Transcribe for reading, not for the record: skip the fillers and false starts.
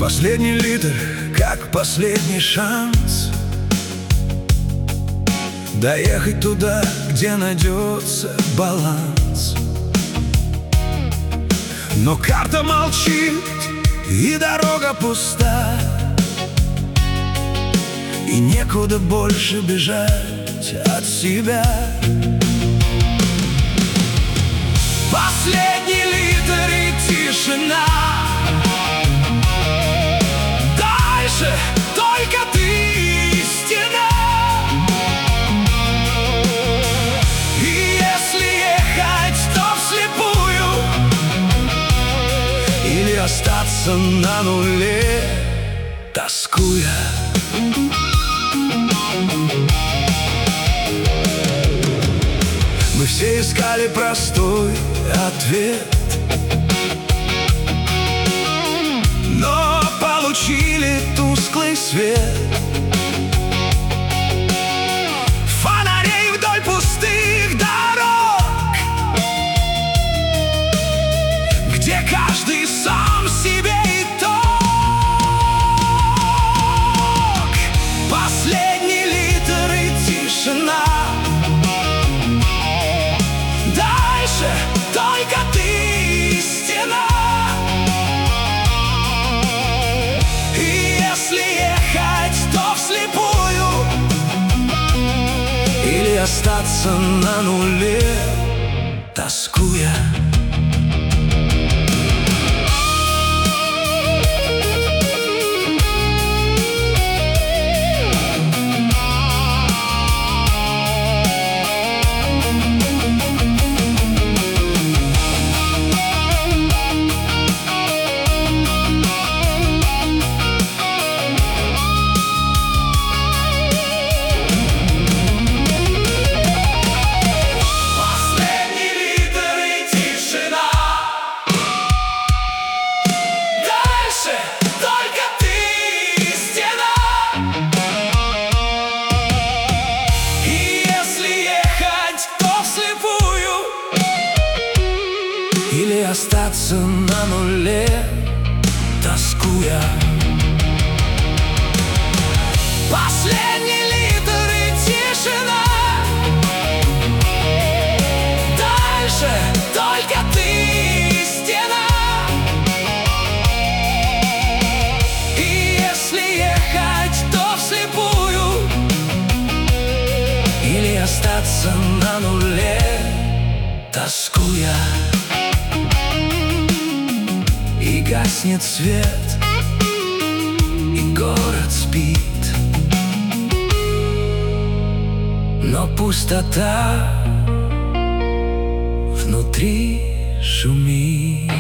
Последний литр, как последний шанс доехать туда, где найдется баланс. Но карта молчит, и дорога пуста, и некуда больше бежать от себя. Последний литр и тишина. Дальше только ты и стена. И если ехать, то вслепую или остаться на нуле, тоскуя. Мы все искали простой ответ, но получили тусклый свет фонарей вдоль пустых дорог, где каждый сам себе итог. Последний литр и тишина. Дальше только ты и стена. И если ехать, то вслепую или остаться на нуле, тоскуя. Или остаться на нуле, тоскуя. Последний литр и тишина. Дальше только ты и стена. И если ехать, то вслепую или остаться на нуле, тоскуя. И гаснет свет, и город спит, но пустота внутри шумит.